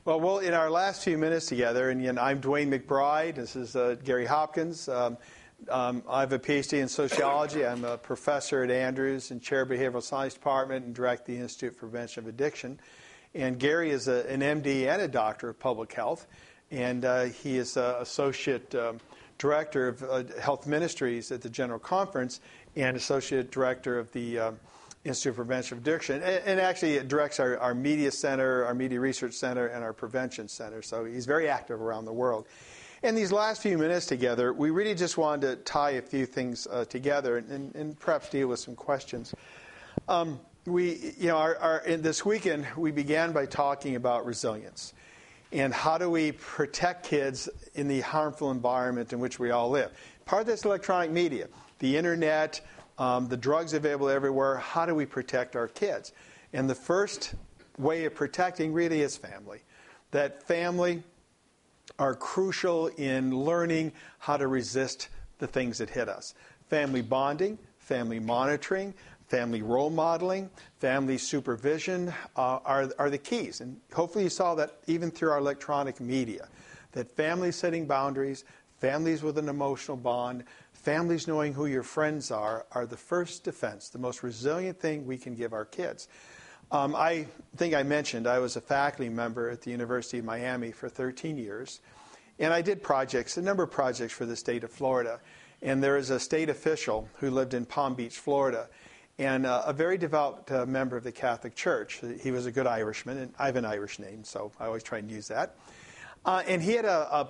Well, in our last few minutes together, and I'm Dwayne McBride. This is Gary Hopkins. I have a PhD in sociology. I'm a professor at Andrews and chair of behavioral science department and direct the Institute for Prevention of Addiction. And Gary is an MD and a doctor of public health, and he is associate director of health ministries at the General Conference and associate director of the Institute for Prevention of Addiction, and actually it directs our media center, our media research center, and our prevention center. So he's very active around the world. In these last few minutes together, we really just wanted to tie a few things together and perhaps deal with some questions. This weekend we began by talking about resilience and how do we protect kids in the harmful environment in which we all live. Part of this electronic media, the internet, the drugs available everywhere, how do we protect our kids? And the first way of protecting really is family. That family are crucial in learning how to resist the things that hit us. Family bonding, family monitoring, family role modeling, family supervision are the keys. And hopefully you saw that even through our electronic media, that families setting boundaries, families with an emotional bond, families knowing who your friends are the first defense, the most resilient thing we can give our kids. I think I mentioned I was a faculty member at the University of Miami for 13 years, and I did a number of projects for the state of Florida. And there is a state official who lived in Palm Beach, Florida, and a very devout member of the Catholic Church. He was a good Irishman, and I have an Irish name, so I always try and use that. And he had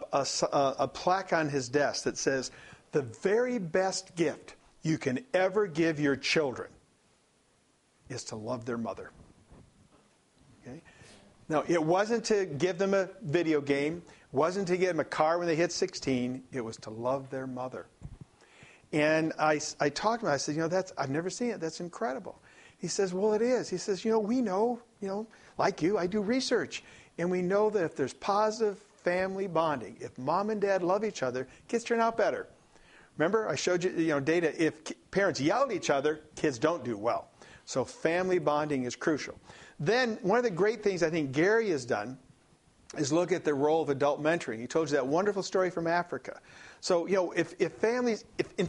a plaque on his desk that says, "The very best gift you can ever give your children is to love their mother." Okay? Now, it wasn't to give them a video game, wasn't to give them a car when they hit 16, it was to love their mother. And I talked to him, I said, I've never seen it, that's incredible. He says, well, it is. He says, we know, like you, I do research, and we know that if there's positive family bonding, if mom and dad love each other, kids turn out better. Remember, I showed you, data, if parents yell at each other, kids don't do well. So family bonding is crucial. Then, one of the great things I think Gary has done is look at the role of adult mentoring. He told you that wonderful story from Africa. So, if families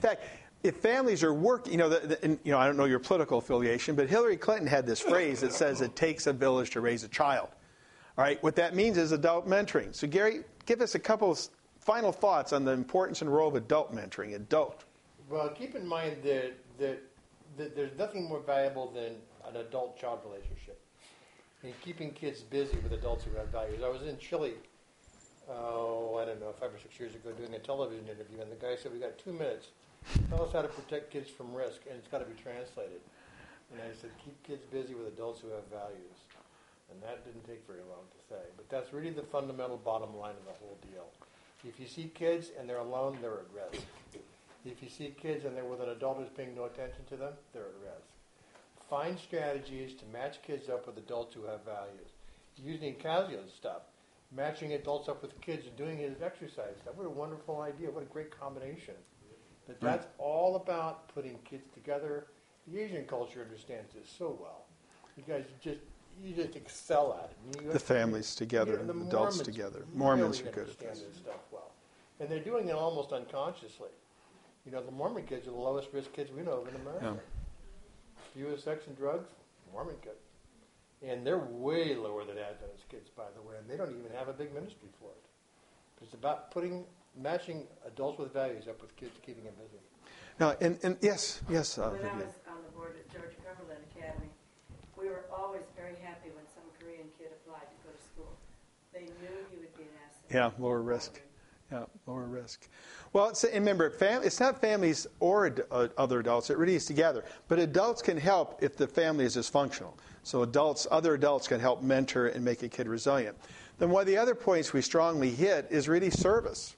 are working, I don't know your political affiliation, but Hillary Clinton had this phrase that says it takes a village to raise a child. All right, what that means is adult mentoring. So, Gary, give us a couple of final thoughts on the importance and role of adult mentoring. Well, keep in mind that there's nothing more valuable than an adult-child relationship. And keeping kids busy with adults who have values. I was in Chile, 5 or 6 years ago, doing a television interview, and the guy said, we got 2 minutes. Tell us how to protect kids from risk, and it's got to be translated. And I said, keep kids busy with adults who have values. And that didn't take very long to say. But that's really the fundamental bottom line of the whole deal. If you see kids and they're alone, they're at risk. If you see kids and they're with an adult who's paying no attention to them, they're at risk. Find strategies to match kids up with adults who have values. Using Casio's stuff, matching adults up with kids and doing his exercise stuff. What a wonderful idea. What a great combination. But that's all about putting kids together. The Asian culture understands this so well. You guys you just excel at it. The families together and the adults together. Mormons are good at this. This stuff well. And they're doing it almost unconsciously. The Mormon kids are the lowest risk kids we know of in America. Yeah. Fewest sex and drugs, Mormon kids. And they're way lower than Adventist kids, by the way, and they don't even have a big ministry for it. It's about matching adults with values up with kids, keeping them busy. Now, and yes. When I was on the board at George Cumberland Academy, we were always very happy when some Korean kid applied to go to school. They knew he would be an asset. Yeah, lower risk. Yeah, lower risk. Well, remember, it's not families or other adults. It really is together. But adults can help if the family is dysfunctional. So other adults can help mentor and make a kid resilient. Then one of the other points we strongly hit is really service.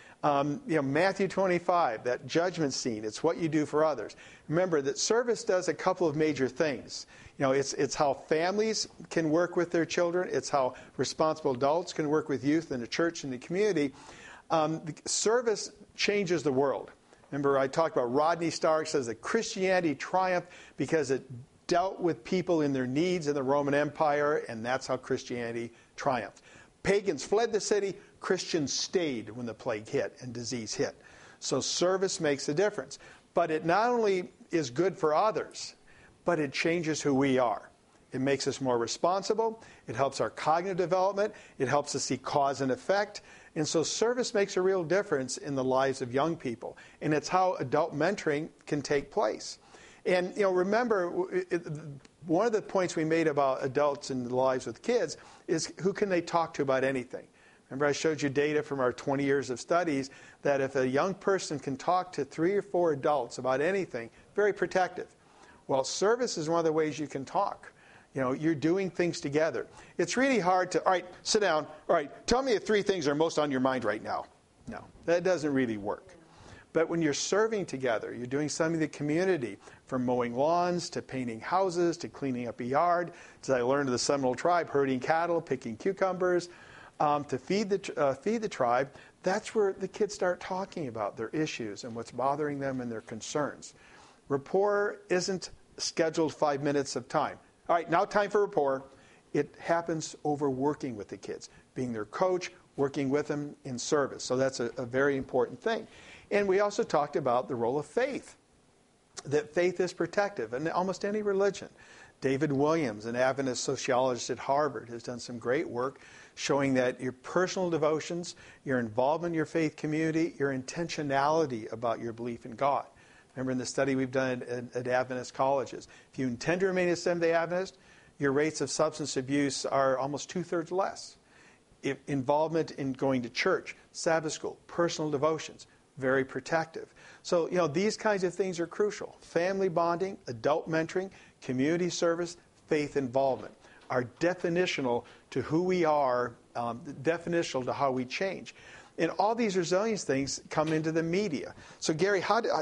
Matthew 25, that judgment scene, it's what you do for others. Remember that service does a couple of major things. It's how families can work with their children. It's how responsible adults can work with youth in the church and the community. Service changes the world. Remember, I talked about Rodney Stark says that Christianity triumphed because it dealt with people in their needs in the Roman Empire, and that's how Christianity triumphed. pagans fled the city, Christians stayed when the plague hit and disease hit. So service makes a difference. But it not only is good for others, but it changes who we are. It makes us more responsible. It helps our cognitive development. It helps us see cause and effect. And so service makes a real difference in the lives of young people. And it's how adult mentoring can take place. And, remember, one of the points we made about adults in the lives with kids is who can they talk to about anything? Remember, I showed you data from our 20 years of studies that if a young person can talk to 3 or 4 adults about anything, very protective. Well, service is one of the ways you can talk. You're doing things together. It's really hard to, all right, sit down. All right, tell me the 3 things that are most on your mind right now. No, that doesn't really work. But when you're serving together, you're doing something in the community, from mowing lawns to painting houses to cleaning up a yard, as I learned of the Seminole tribe, herding cattle, picking cucumbers, to feed the tribe. That's where the kids start talking about their issues and what's bothering them and their concerns. Rapport isn't scheduled 5 minutes of time. All right, now time for rapport. It happens over working with the kids, being their coach, working with them in service. So that's a very important thing. And we also talked about the role of faith, that faith is protective in almost any religion. David Williams, an Adventist sociologist at Harvard, has done some great work showing that your personal devotions, your involvement in your faith community, your intentionality about your belief in God. Remember in the study we've done at Adventist colleges, if you intend to remain a Seventh-day Adventist, your rates of substance abuse are almost 2/3 less. Involvement in going to church, Sabbath school, personal devotions, very protective. So, these kinds of things are crucial. Family bonding, adult mentoring, community service, faith involvement are definitional to who we are, definitional to how we change. And all these resilience things come into the media. So, Gary, how does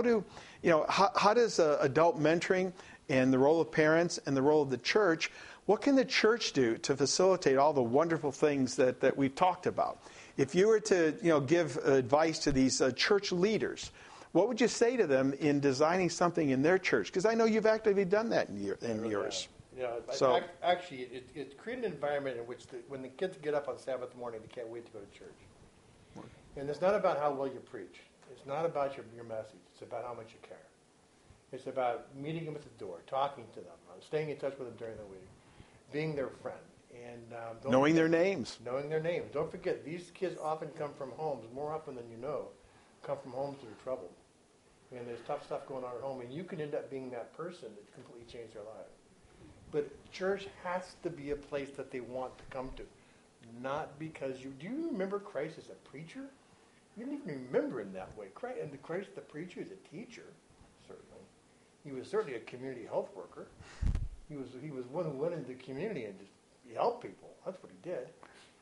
adult mentoring and the role of parents and the role of the church, what can the church do to facilitate all the wonderful things that we've talked about? If you were to give advice to these church leaders, what would you say to them in designing something in their church? Because I know you've actively done that in yours. So actually, it created an environment in which when the kids get up on Sabbath morning, they can't wait to go to church. And it's not about how well you preach. It's not about your message. It's about how much you care. It's about meeting them at the door, talking to them, staying in touch with them during the week, being their friend. And knowing their names. Knowing their names. Don't forget, these kids often come from homes, more often than you know, come from homes that are troubled. And there's tough stuff going on at home, and you can end up being that person that completely changed their life. But church has to be a place that they want to come to. Not because do you remember Christ as a preacher? You didn't even remember him that way. Christ the preacher is a teacher, certainly. He was certainly a community health worker. He was one who went into the community and just helped people. That's what he did.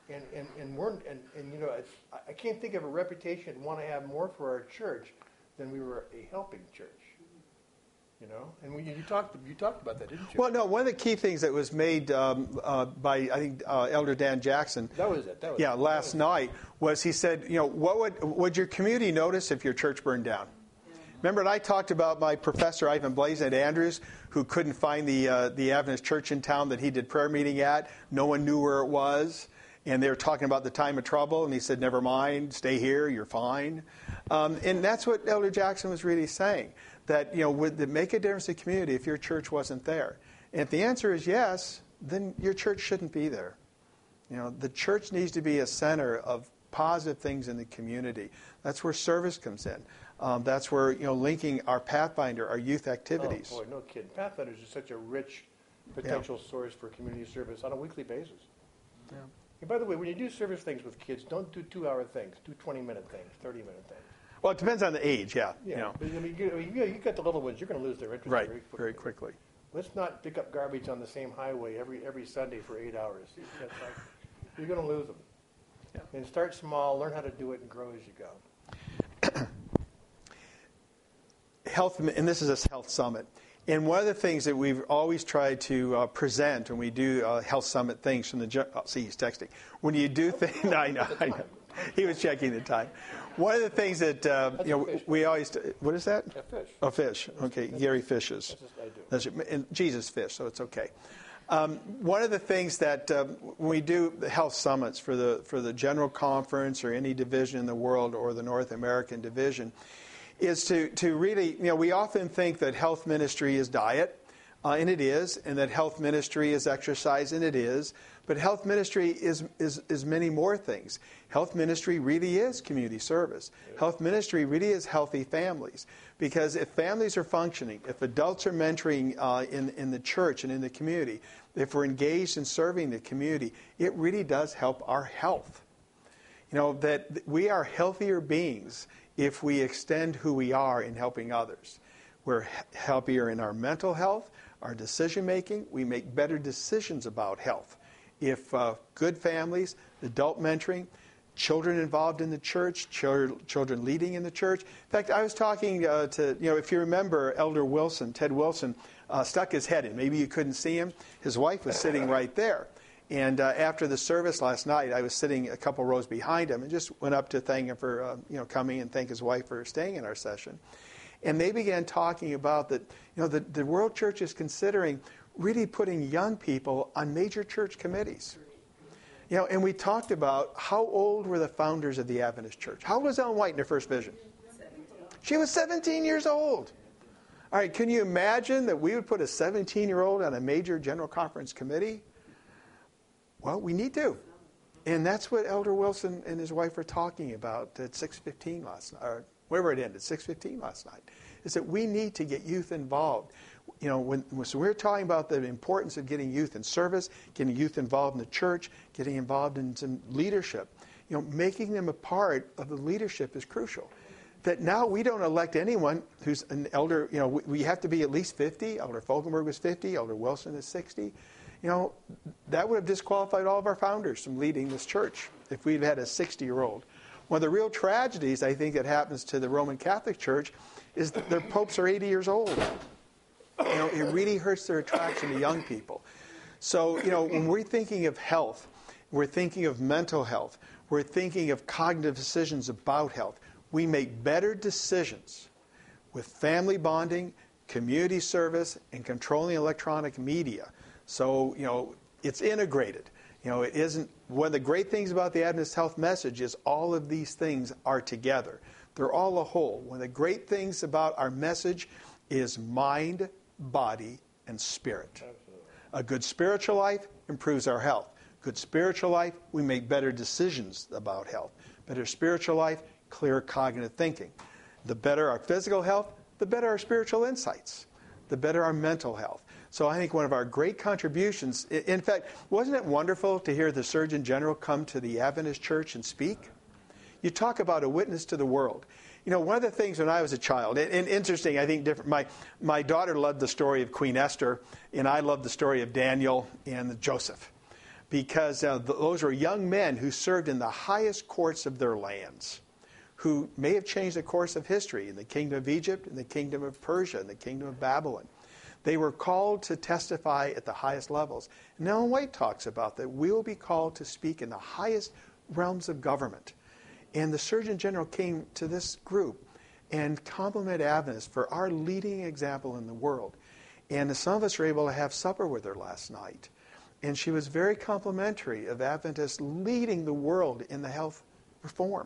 I can't think of a reputation I'd want to have more for our church than we were a helping church. And you talked about that, didn't you? Well, no. One of the key things that was made by I think Elder Dan Jackson. That was it. Last night was he said, what would your community notice if your church burned down? Yeah. Remember, I talked about my professor Ivan Blazin at Andrews, who couldn't find the Adventist church in town that he did prayer meeting at. No one knew where it was, and they were talking about the time of trouble, and he said, "Never mind, stay here, you're fine." And that's what Elder Jackson was really saying. That, would it make a difference in the community if your church wasn't there? And if the answer is yes, then your church shouldn't be there. The church needs to be a center of positive things in the community. That's where service comes in. That's where, linking our Pathfinder, our youth activities. Oh, boy, no kidding. Pathfinder is such a rich potential source for community service on a weekly basis. Yeah. And by the way, when you do service things with kids, don't do 2-hour things. Do 20-minute things, 30-minute things. Well, it depends on the age, yeah. But, you got the little ones, you're going to lose their interest very quickly. Let's not pick up garbage on the same highway every Sunday for 8 hours. You're going to lose them. Yeah. And start small, learn how to do it, and grow as you go. Health, and this is a health summit. And one of the things that we've always tried to present when we do health summit things from the... see, he's texting. When you do things... I know. He was checking the time. One of the things that we always... What is that? A fish. A fish. Okay, Gary fishes. That's just I do. And Jesus fish, so it's okay. One of the things that when we do the health summits for the general conference or any division in the world or the North American division is to really, we often think that health ministry is diet, and it is, and that health ministry is exercise, and it is. But health ministry is many more things. Health ministry really is community service. Health ministry really is healthy families. Because if families are functioning, if adults are mentoring in the church and in the community, if we're engaged in serving the community, it really does help our health. That we are healthier beings if we extend who we are in helping others. We're healthier in our mental health, our decision making. We make better decisions about health. If good families, adult mentoring, children involved in the church, children leading in the church. In fact, I was talking to, if you remember Elder Wilson, Ted Wilson, stuck his head in. Maybe you couldn't see him. His wife was sitting right there. And after the service last night, I was sitting a couple rows behind him and just went up to thank him for coming and thank his wife for staying in our session. And they began talking about that, the World Church is considering really putting young people on major church committees. And we talked about how old were the founders of the Adventist Church. How old was Ellen White in her first vision? 17. She was 17 years old. All right, can you imagine that we would put a 17-year-old on a major general conference committee? Well, we need to. And that's what Elder Wilson and his wife were talking about at 6:15 last night, or wherever it ended, 6:15 last night, is that we need to get youth involved. So we're talking about the importance of getting youth in service, getting youth involved in the church, getting involved in some leadership. Making them a part of the leadership is crucial. That now we don't elect anyone who's an elder, we have to be at least 50. Elder Fogelberg was 50, Elder Wilson is 60. That would have disqualified all of our founders from leading this church if we'd had a 60-year-old. One of the real tragedies, I think, that happens to the Roman Catholic Church is that their popes are 80 years old. It really hurts their attraction to young people. So, when we're thinking of health, we're thinking of mental health, we're thinking of cognitive decisions about health, we make better decisions with family bonding, community service, and controlling electronic media. So, it's integrated. It isn't. One of the great things about the Adventist Health Message is all of these things are together. They're all a whole. One of the great things about our message is mind, body, and spirit. Absolutely. A good spiritual life improves our health. Good spiritual life, we make better decisions about health. Better spiritual life, clearer cognitive thinking. The better our physical health, the better our spiritual insights. The better our mental health. So I think one of our great contributions, in fact, wasn't it wonderful to hear the Surgeon General come to the Adventist Church and speak? You talk about a witness to the world. One of the things when I was a child, and interesting, I think my daughter loved the story of Queen Esther, and I loved the story of Daniel and Joseph, because those were young men who served in the highest courts of their lands, who may have changed the course of history in the kingdom of Egypt, in the kingdom of Persia, in the kingdom of Babylon. They were called to testify at the highest levels. And Ellen White talks about that we will be called to speak in the highest realms of government. And the Surgeon General came to this group and complimented Adventists for our leading example in the world. And some of us were able to have supper with her last night. And she was very complimentary of Adventists leading the world in the health reform.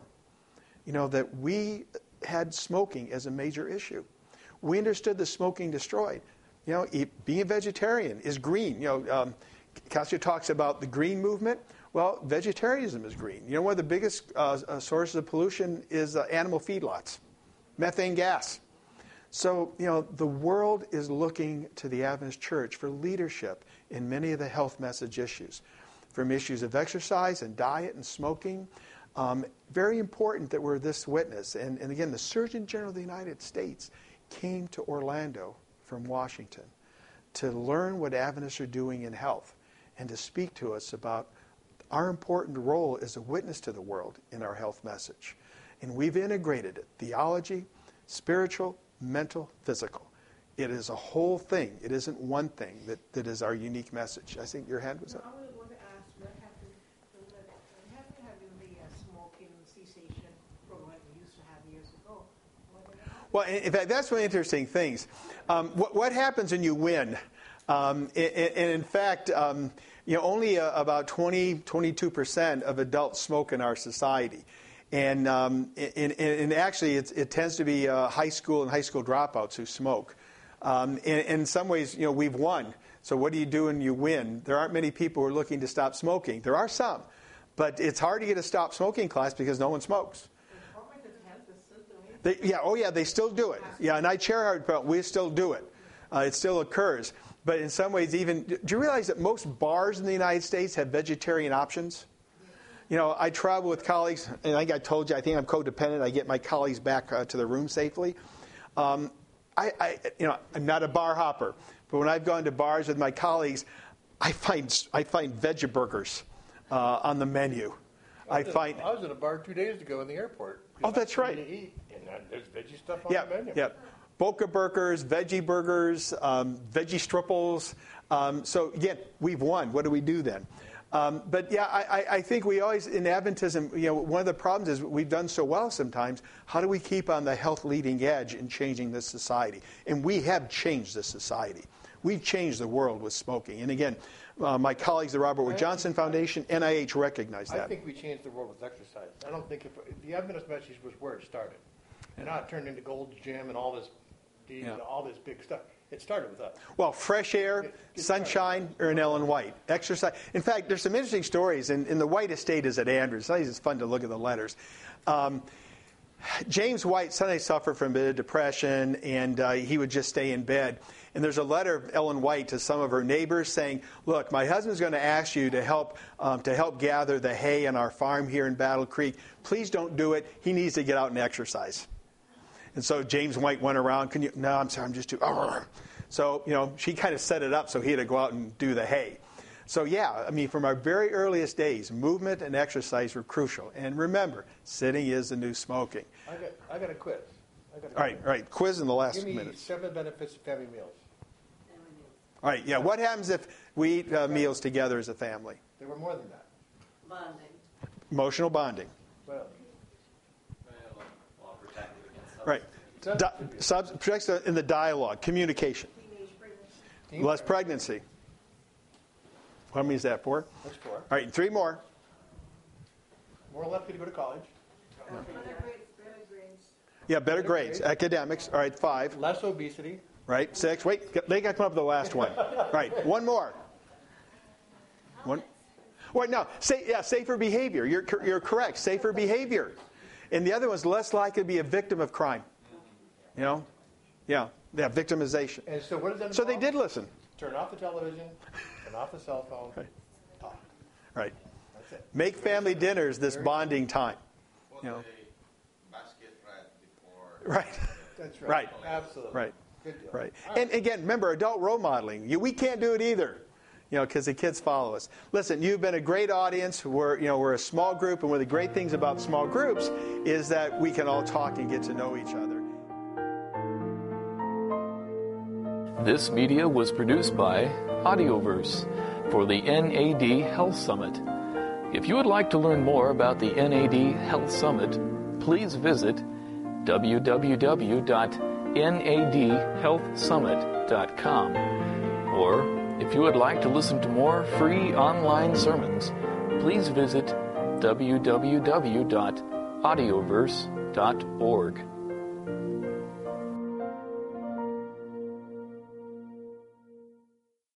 That we had smoking as a major issue. We understood the smoking destroyed. Being a vegetarian is green. Cassio talks about the green movement. Well, vegetarianism is green. One of the biggest sources of pollution is animal feedlots, methane gas. So, the world is looking to the Adventist Church for leadership in many of the health message issues, from issues of exercise and diet and smoking. Very important that we're this witness. And again, the Surgeon General of the United States came to Orlando from Washington to learn what Adventists are doing in health and to speak to us about our important role as a witness to the world in our health message. And we've integrated it, theology, spiritual, mental, physical. It is a whole thing. It isn't one thing that is our unique message. I think your hand was up. I would want to ask what happened to having the smoking cessation program we used to have years ago. Well, in fact, that's one of the interesting things. What happens when you win? And in fact, only about 22% of adults smoke in our society. And actually, it tends to be high school and high school dropouts who smoke. In some ways, we've won. So what do you do when you win? There aren't many people who are looking to stop smoking. There are some. But it's hard to get a stop smoking class because no one smokes. They still do it. Yeah, and I chair hard, but we still do it. It still occurs. But in some ways, do you realize that most bars in the United States have vegetarian options? I travel with colleagues, and I told you, I think I'm codependent. I get my colleagues back to their room safely. I'm not a bar hopper, but when I've gone to bars with my colleagues, I find veggie burgers on the menu. I was at a bar 2 days ago in the airport. Oh, that's right. To eat, and there's veggie stuff on the menu. Yeah. Boca burgers, veggie burgers, veggie stripples. So again, we've won. What do we do then? But yeah, I think we always, in Adventism, one of the problems is we've done so well sometimes. How do we keep on the health leading edge in changing this society? And we have changed this society. We've changed the world with smoking. And again, my colleagues, the Robert Wood Johnson Foundation, NIH recognize that. I think we changed the world with exercise. I don't think the Adventist message was where it started. And now it turned into Gold's Gym and all this big stuff. It started with us. Well, fresh air, sunshine, or an Ellen White. Exercise. In fact, there's some interesting stories. In the White estate is at Andrews. Sometimes it's fun to look at the letters. James White suddenly suffered from a bit of depression, and he would just stay in bed. And there's a letter of Ellen White to some of her neighbors saying, look, my husband's going to ask you to help gather the hay on our farm here in Battle Creek. Please don't do it. He needs to get out and exercise. And so James White went around, no, I'm sorry, I'm just too, So, she kind of set it up so he had to go out and do the hay. So, yeah, from our very earliest days, movement and exercise were crucial. And remember, sitting is the new smoking. I got a quiz. All right, quiz in the last minute. minutes. Give me 7 benefits of family meals. All right, yeah, what happens if we eat meals together as a family? There were more than that. Bonding. Emotional bonding. Well, Right. Protects in the dialogue, communication. Less pregnancy. How many is that, 4? That's 4. All right, 3 more. More likely to go to college. Better grades. Yeah, better grades. Academics. All right, 5. Less obesity. Right, 6. Wait, they got to come up with the last one. Right, 1 more. One. Wait, no. Safer behavior. You're correct. Safer behavior. And the other one's less likely to be a victim of crime. Yeah, victimization. And so what does that involve? So they did listen. Turn off the television, turn off the cell phone, Right. talk. Right. That's it. Make family dinners this bonding time. Basket right before. Right. That's right. Right. Absolutely. Right. Good deal. Right. And again, remember, adult role modeling. We can't do it either. Because the kids follow us. Listen, you've been a great audience. We're a small group, and one of the great things about small groups is that we can all talk and get to know each other. This media was produced by Audioverse for the NAD Health Summit. If you would like to learn more about the NAD Health Summit, please visit www.nadhealthsummit.com. Or if you would like to listen to more free online sermons, please visit www.audioverse.org.